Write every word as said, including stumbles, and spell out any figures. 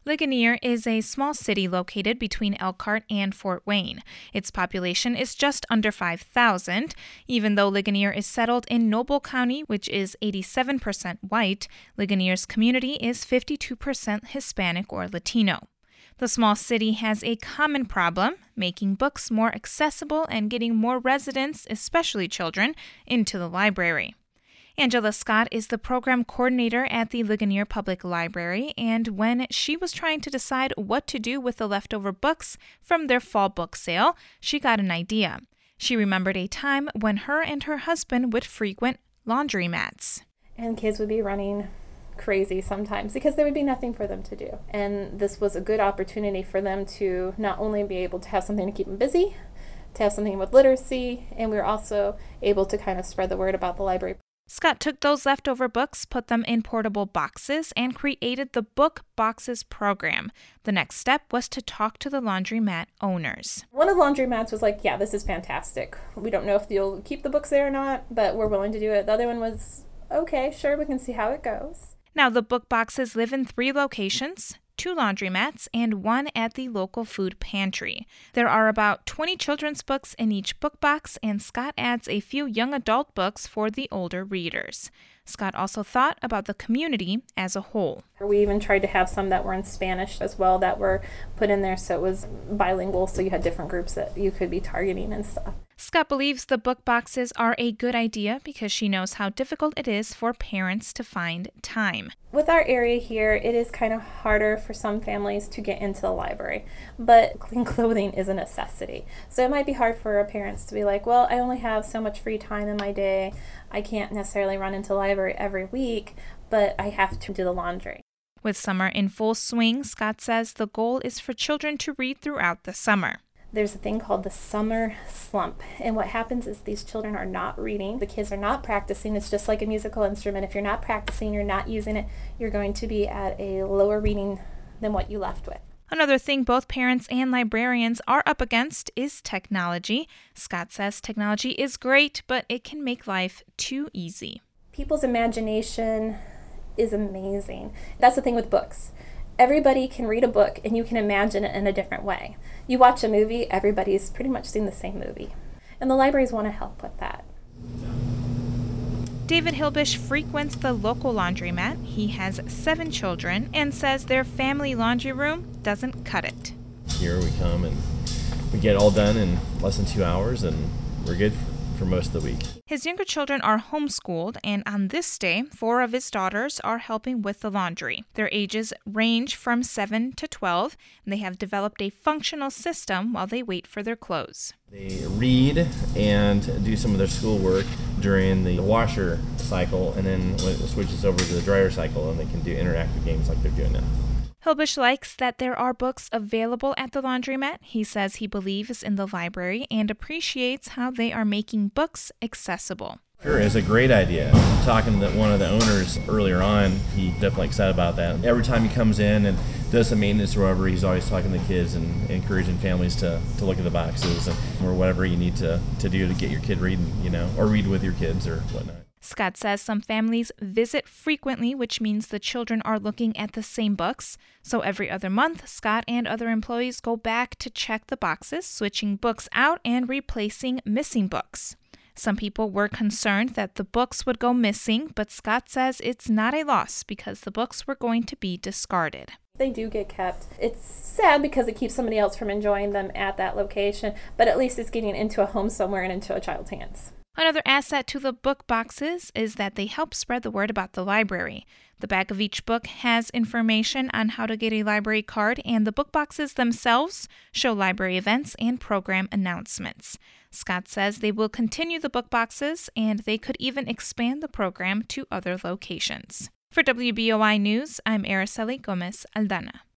Ligonier is a small city located between Elkhart and Fort Wayne. Its population is just under five thousand. Even though Ligonier is settled in Noble County, which is eighty-seven percent white, Ligonier's community is fifty-two percent Hispanic or Latino. The small city has a common problem, making books more accessible and getting more residents, especially children, into the library. Angela Scott is the program coordinator at the Ligonier Public Library, and when she was trying to decide what to do with the leftover books from their fall book sale, she got an idea. She remembered a time when her and her husband would frequent laundromats. And kids would be running crazy sometimes because there would be nothing for them to do. And this was a good opportunity for them to not only be able to have something to keep them busy, to have something with literacy, and we were also able to kind of spread the word about the library. Scott took those leftover books, put them in portable boxes, and created the Book Boxes program. The next step was to talk to the laundromat owners. One of the laundromats was like, yeah, this is fantastic. We don't know if you'll keep the books there or not, but we're willing to do it. The other one was, okay, sure, we can see how it goes. Now, the Book Boxes live in three locations, two laundromats, and one at the local food pantry. There are about twenty children's books in each book box, and Scott adds a few young adult books for the older readers. Scott also thought about the community as a whole. We even tried to have some that were in Spanish as well that were put in there so it was bilingual, so you had different groups that you could be targeting and stuff. Scott believes the book boxes are a good idea because she knows how difficult it is for parents to find time. With our area here, it is kind of harder for some families to get into the library, but clean clothing is a necessity. So it might be hard for our parents to be like, well, I only have so much free time in my day. I can't necessarily run into the library every week, but I have to do the laundry. With summer in full swing, Scott says the goal is for children to read throughout the summer. There's a thing called the summer slump, and what happens is these children are not reading. The kids are not practicing. It's just like a musical instrument. If you're not practicing, you're not using it, you're going to be at a lower reading than what you left with. Another thing both parents and librarians are up against is technology. Scott says technology is great, but it can make life too easy. People's imagination is amazing. That's the thing with books. Everybody can read a book and you can imagine it in a different way. You watch a movie, everybody's pretty much seen the same movie. And the libraries want to help with that. David Hilbish frequents the local laundromat. He has seven children and says their family laundry room doesn't cut it. Here we come and we get it all done in less than two hours and we're good for most of the week. His younger children are homeschooled, and on this day, four of his daughters are helping with the laundry. Their ages range from seven to twelve, and they have developed a functional system while they wait for their clothes. They read and do some of their schoolwork during the washer cycle, and then when it switches over to the dryer cycle, and they can do interactive games like they're doing now. Hilbish likes that there are books available at the laundromat. He says he believes in the library and appreciates how they are making books accessible. Sure, it's a great idea. Talking to one of the owners earlier on, he's definitely excited about that. Every time he comes in and does some maintenance or whatever, he's always talking to kids and encouraging families to, to look at the boxes and, or whatever you need to, to do to get your kid reading, you know, or read with your kids or whatnot. Scott says some families visit frequently, which means the children are looking at the same books. So every other month, Scott and other employees go back to check the boxes, switching books out and replacing missing books. Some people were concerned that the books would go missing, but Scott says it's not a loss because the books were going to be discarded. They do get kept. It's sad because it keeps somebody else from enjoying them at that location, but at least it's getting into a home somewhere and into a child's hands. Another asset to the book boxes is that they help spread the word about the library. The back of each book has information on how to get a library card, and the book boxes themselves show library events and program announcements. Scott says they will continue the book boxes, and they could even expand the program to other locations. For W B O I News, I'm Araceli Gomez Aldana.